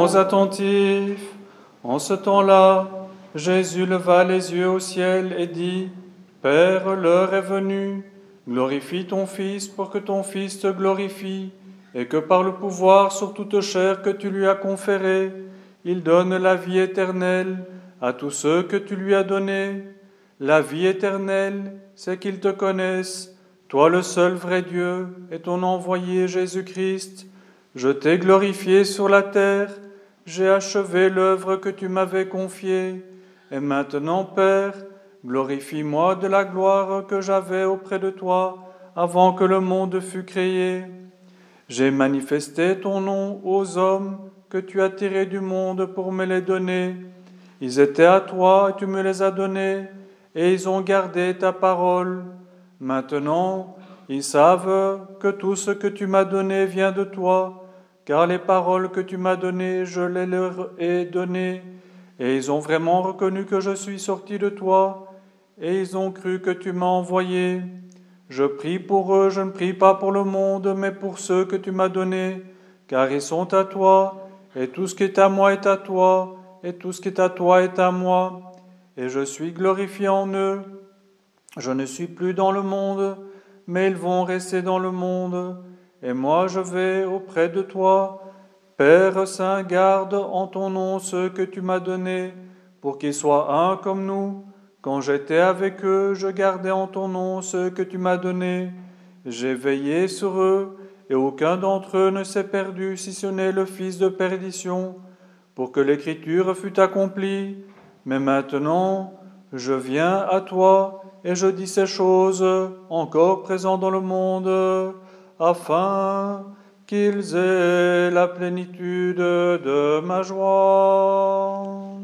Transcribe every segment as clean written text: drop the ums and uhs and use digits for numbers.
Soyons attentifs. En ce temps-là, Jésus leva les yeux au ciel et dit, « Père, l'heure est venue. Glorifie ton Fils pour que ton Fils te glorifie, et que par le pouvoir sur toute chair que tu lui as conféré, il donne la vie éternelle à tous ceux que tu lui as donnés. La vie éternelle, c'est qu'ils te connaissent, toi le seul vrai Dieu, et ton envoyé Jésus-Christ. Je t'ai glorifié sur la terre, j'ai achevé l'œuvre que tu m'avais confiée, et maintenant, Père, glorifie-moi de la gloire que j'avais auprès de toi avant que le monde fût créé. J'ai manifesté ton nom aux hommes que tu as tirés du monde pour me les donner. Ils étaient à toi et tu me les as donnés, et ils ont gardé ta parole. Maintenant, ils savent que tout ce que tu m'as donné vient de toi, car les paroles que tu m'as données, je les leur ai données, et ils ont vraiment reconnu que je suis sorti de toi, et ils ont cru que tu m'as envoyé. Je prie pour eux, je ne prie pas pour le monde, mais pour ceux que tu m'as donnés, car ils sont à toi, et tout ce qui est à moi est à toi, et tout ce qui est à toi est à moi, et je suis glorifié en eux. Je ne suis plus dans le monde, mais ils vont rester dans le monde, et moi je vais auprès de toi. Père Saint, garde en ton nom ceux que tu m'as donnés, pour qu'ils soient un comme nous. Quand j'étais avec eux, je gardais en ton nom ceux que tu m'as donnés. J'ai veillé sur eux, et aucun d'entre eux ne s'est perdu, si ce n'est le fils de perdition, pour que l'écriture fût accomplie. Mais maintenant, je viens à toi, et je dis ces choses encore présentes dans le monde, afin qu'ils aient la plénitude de ma joie.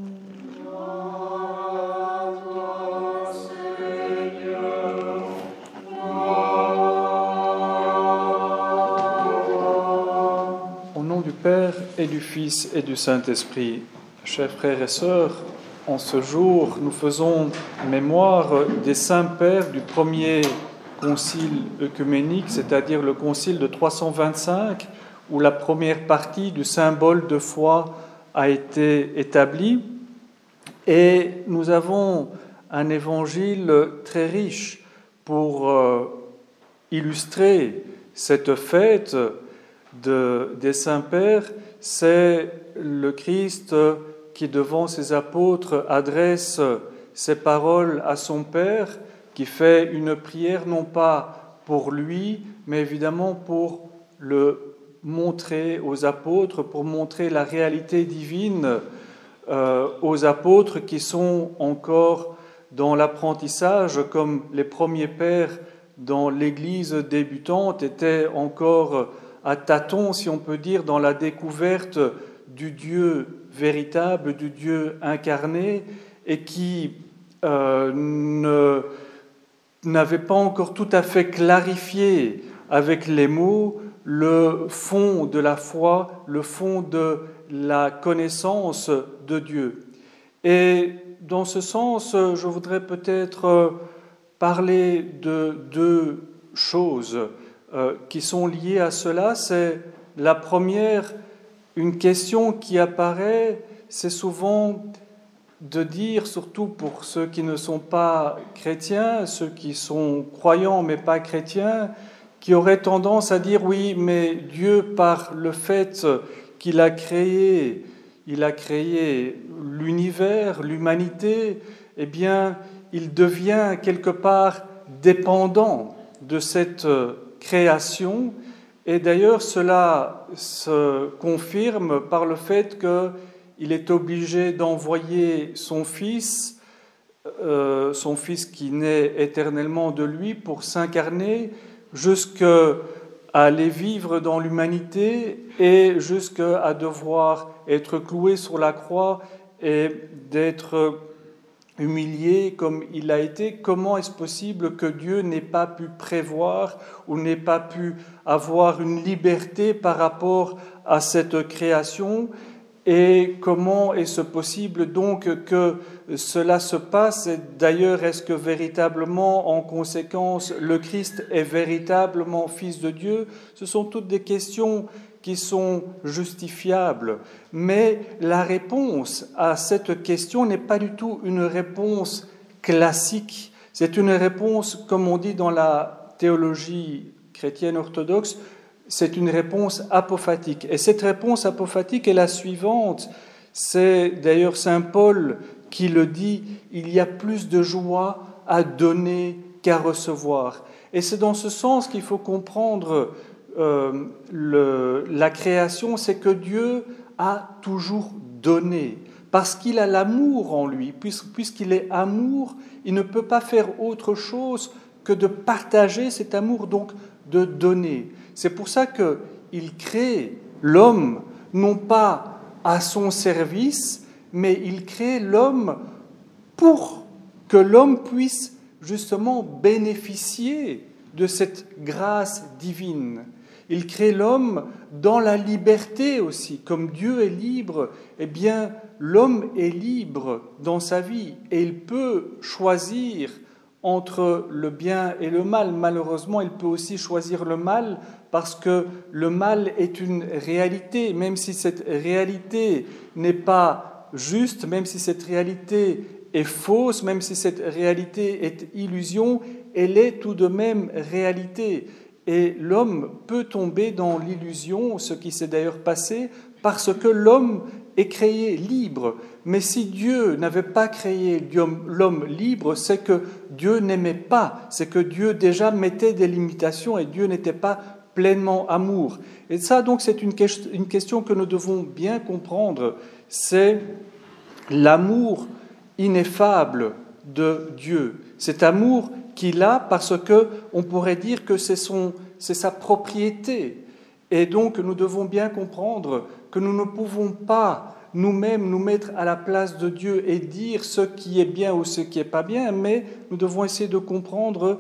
Au nom du Père et du Fils et du Saint-Esprit, chers frères et sœurs, en ce jour, nous faisons mémoire des saints pères du premier concile œcuménique, c'est-à-dire le concile de 325, où la première partie du symbole de foi a été établie. Et nous avons un évangile très riche pour illustrer cette fête des saints pères. C'est le Christ qui, devant ses apôtres, adresse ses paroles à son Père, qui fait une prière non pas pour lui, mais évidemment pour le montrer aux apôtres, pour montrer la réalité divine aux apôtres qui sont encore dans l'apprentissage, comme les premiers pères dans l'Église débutante étaient encore à tâtons, si on peut dire, dans la découverte du Dieu véritable, du Dieu incarné, et qui n'avait pas encore tout à fait clarifié avec les mots le fond de la foi, le fond de la connaissance de Dieu. Et dans ce sens, je voudrais peut-être parler de deux choses qui sont liées à cela. C'est la première, une question qui apparaît, c'est souvent de dire, surtout pour ceux qui ne sont pas chrétiens, ceux qui sont croyants mais pas chrétiens, qui auraient tendance à dire oui, mais Dieu, par le fait qu'il a créé l'univers, l'humanité, eh bien, il devient quelque part dépendant de cette création. Et d'ailleurs, cela se confirme par le fait qu'il est obligé d'envoyer son Fils qui naît éternellement de lui, pour s'incarner jusqu'à aller vivre dans l'humanité et jusqu'à devoir être cloué sur la croix et d'être humilié comme il a été. Comment est-ce possible que Dieu n'ait pas pu prévoir ou n'ait pas pu avoir une liberté par rapport à cette création? Et comment est-ce possible donc que cela se passe? Et d'ailleurs, est-ce que véritablement, en conséquence, le Christ est véritablement Fils de Dieu? Ce sont toutes des questions qui sont justifiables. Mais la réponse à cette question n'est pas du tout une réponse classique. C'est une réponse, comme on dit dans la théologie chrétienne orthodoxe, c'est une réponse apophatique. Et cette réponse apophatique est la suivante. C'est d'ailleurs saint Paul qui le dit, il y a plus de joie à donner qu'à recevoir. Et c'est dans ce sens qu'il faut comprendre la création, c'est que Dieu a toujours donné, parce qu'il a l'amour en lui. Puisqu'il est amour, il ne peut pas faire autre chose que de partager cet amour, donc de donner. C'est pour ça qu'il crée l'homme, non pas à son service, mais il crée l'homme pour que l'homme puisse justement bénéficier de cette grâce divine. Il crée l'homme dans la liberté aussi. Comme Dieu est libre, eh bien, l'homme est libre dans sa vie et il peut choisir entre le bien et le mal. Malheureusement, il peut aussi choisir le mal parce que le mal est une réalité, même si cette réalité n'est pas juste, même si cette réalité est fausse, même si cette réalité est illusion, elle est tout de même réalité. Et l'homme peut tomber dans l'illusion, ce qui s'est d'ailleurs passé, parce que l'homme est créé libre. Mais si Dieu n'avait pas créé l'homme libre, c'est que Dieu n'aimait pas, c'est que Dieu déjà mettait des limitations et Dieu n'était pas pleinement amour. Et ça, donc, c'est une question que nous devons bien comprendre. C'est l'amour ineffable de Dieu. Cet amour qu'il a parce qu'on pourrait dire que c'est sa propriété. Et donc, nous devons bien comprendre que nous ne pouvons pas nous-mêmes nous mettre à la place de Dieu et dire ce qui est bien ou ce qui n'est pas bien, mais nous devons essayer de comprendre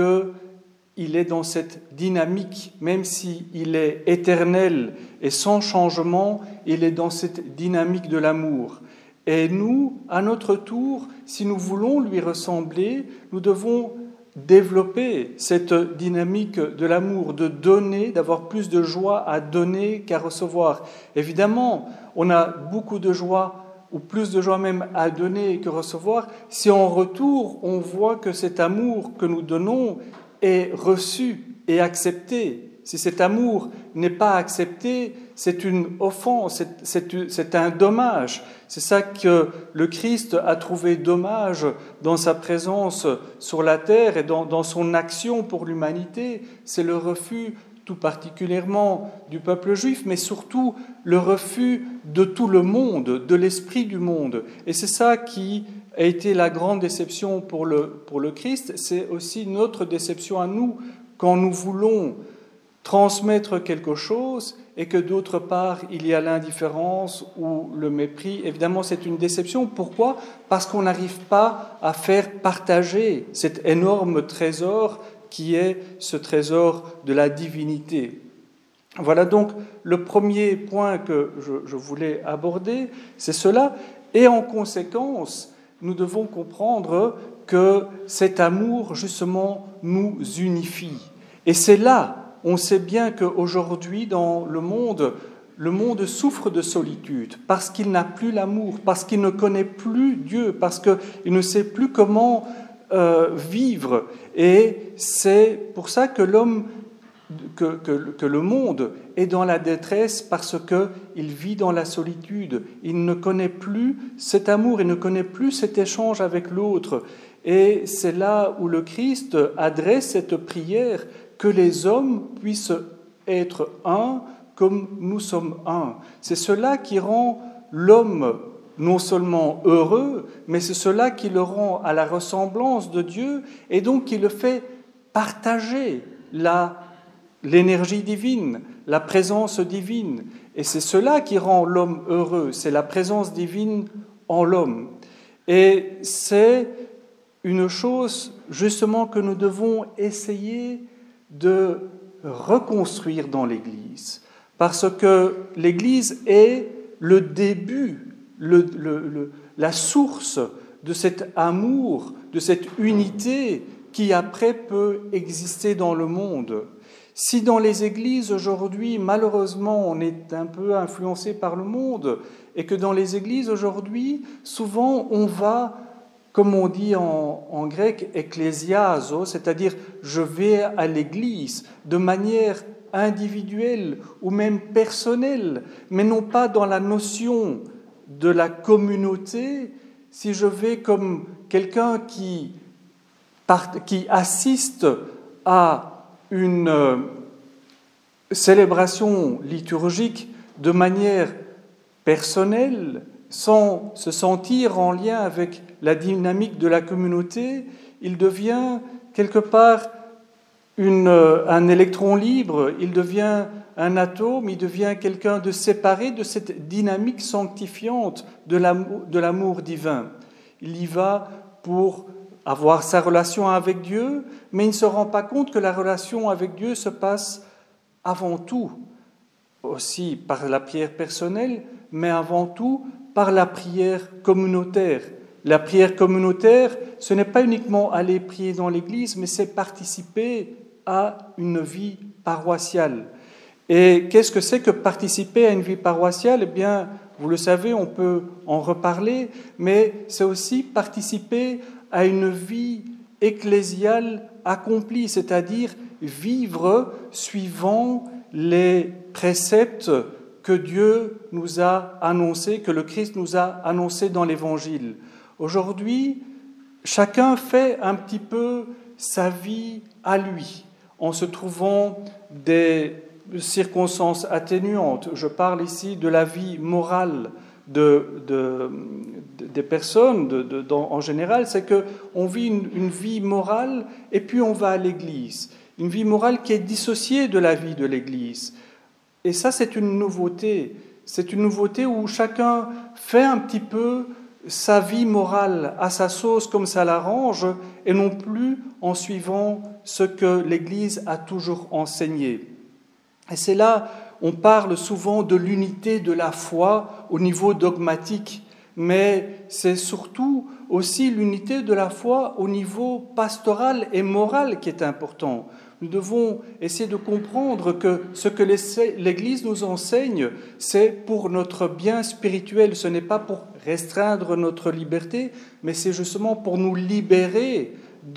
qu'il est dans cette dynamique, même s'il est éternel et sans changement, il est dans cette dynamique de l'amour. Et nous, à notre tour, si nous voulons lui ressembler, nous devons développer cette dynamique de l'amour, de donner, d'avoir plus de joie à donner qu'à recevoir. Évidemment, on a beaucoup de joie, ou plus de joie même à donner que recevoir, si en retour, on voit que cet amour que nous donnons est reçu et accepté. Si cet amour n'est pas accepté, c'est une offense, c'est un dommage. C'est ça que le Christ a trouvé dommage dans sa présence sur la terre et dans son action pour l'humanité. C'est le refus tout particulièrement du peuple juif, mais surtout le refus de tout le monde, de l'esprit du monde. Et c'est ça qui a été la grande déception pour le Christ. C'est aussi notre déception à nous quand nous voulons transmettre quelque chose et que d'autre part il y a l'indifférence ou le mépris. Évidemment, c'est une déception. Pourquoi ? Parce qu'on n'arrive pas à faire partager cet énorme trésor qui est ce trésor de la divinité. Voilà donc le premier point que je voulais aborder, c'est cela. Et en conséquence, nous devons comprendre que cet amour, justement, nous unifie. Et c'est là, on sait bien qu'aujourd'hui, dans le monde souffre de solitude, parce qu'il n'a plus l'amour, parce qu'il ne connaît plus Dieu, parce qu'il ne sait plus comment vivre. Et c'est pour ça que que le monde est dans la détresse, parce qu'il vit dans la solitude. Il ne connaît plus cet amour, il ne connaît plus cet échange avec l'autre. Et c'est là où le Christ adresse cette prière, que les hommes puissent être un comme nous sommes un. C'est cela qui rend l'homme non seulement heureux, mais c'est cela qui le rend à la ressemblance de Dieu, et donc qui le fait partager l'énergie divine, la présence divine. Et c'est cela qui rend l'homme heureux, c'est la présence divine en l'homme. Et c'est une chose justement que nous devons essayer de reconstruire dans l'Église, parce que l'Église est le début, la source de cet amour, de cette unité qui après peut exister dans le monde. Si dans les églises aujourd'hui, malheureusement, on est un peu influencé par le monde, et que dans les églises aujourd'hui, souvent on va, comme on dit en grec, ecclésiazo, c'est-à-dire je vais à l'église de manière individuelle ou même personnelle, mais non pas dans la notion de la communauté. Si je vais comme quelqu'un qui assiste à une célébration liturgique de manière personnelle, sans se sentir en lien avec la dynamique de la communauté, il devient quelque part un électron libre, il devient un atome, il devient quelqu'un de séparé de cette dynamique sanctifiante de l'amour divin. Il y va pour avoir sa relation avec Dieu, mais il ne se rend pas compte que la relation avec Dieu se passe avant tout, aussi par la prière personnelle, mais avant tout par la prière communautaire. La prière communautaire, ce n'est pas uniquement aller prier dans l'église, mais c'est participer à une vie paroissiale. Et qu'est-ce que c'est que participer à une vie paroissiale ? Eh bien, vous le savez, on peut en reparler, mais c'est aussi participer à une vie ecclésiale accomplie, c'est-à-dire vivre suivant les préceptes que Dieu nous a annoncés, que le Christ nous a annoncés dans l'Évangile. Aujourd'hui, chacun fait un petit peu sa vie à lui, en se trouvant des circonstances atténuantes. Je parle ici de la vie morale des personnes en général, c'est qu'on vit une vie morale et puis on va à l'église. Une vie morale qui est dissociée de la vie de l'église. Et ça, c'est une nouveauté. C'est une nouveauté où chacun fait un petit peu sa vie morale à sa sauce comme ça l'arrange, et non plus en suivant ce que l'Église a toujours enseigné. Et c'est là, on parle souvent de l'unité de la foi au niveau dogmatique, mais c'est surtout aussi l'unité de la foi au niveau pastoral et moral qui est important. Nous devons essayer de comprendre que ce que l'Église nous enseigne, c'est pour notre bien spirituel. Ce n'est pas pour restreindre notre liberté, mais c'est justement pour nous libérer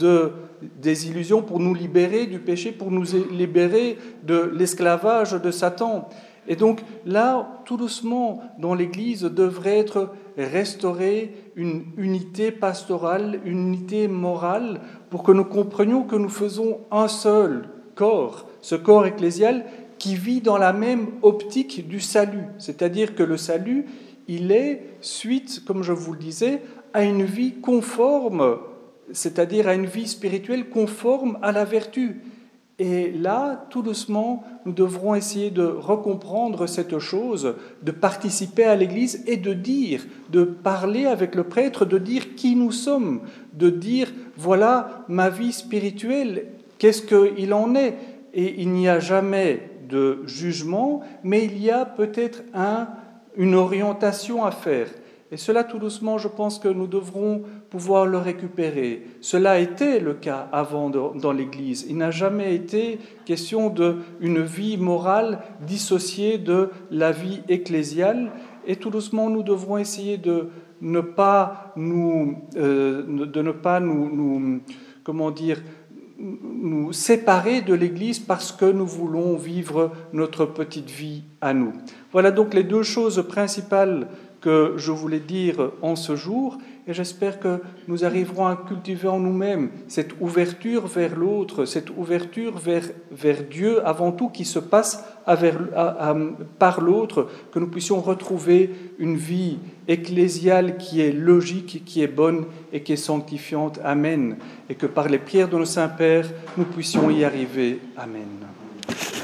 des illusions, pour nous libérer du péché, pour nous libérer de l'esclavage de Satan. Et donc là, tout doucement, dans l'Église, devrait être restaurée une unité pastorale, une unité morale, pour que nous comprenions que nous faisons un seul corps, ce corps ecclésial qui vit dans la même optique du salut. C'est-à-dire que le salut, il est suite, comme je vous le disais, à une vie conforme, c'est-à-dire à une vie spirituelle conforme à la vertu. Et là, tout doucement, nous devrons essayer de recomprendre cette chose, de participer à l'Église et de parler avec le prêtre, de dire qui nous sommes, de dire voilà ma vie spirituelle, qu'est-ce qu'il en est. Et il n'y a jamais de jugement, mais il y a peut-être une orientation à faire. Et cela, tout doucement, je pense que nous devrons pouvoir le récupérer. Cela a été le cas avant dans l'Église. Il n'a jamais été question d'une vie morale dissociée de la vie ecclésiale. Et tout doucement, nous devrons essayer de ne pas nous séparer de l'Église parce que nous voulons vivre notre petite vie à nous. Voilà donc les deux choses principales que je voulais dire en ce jour, et j'espère que nous arriverons à cultiver en nous-mêmes cette ouverture vers l'autre, cette ouverture vers Dieu avant tout qui se passe par l'autre, que nous puissions retrouver une vie ecclésiale qui est logique, qui est bonne et qui est sanctifiante. Amen. Et que par les prières de nos saints pères, nous puissions y arriver. Amen.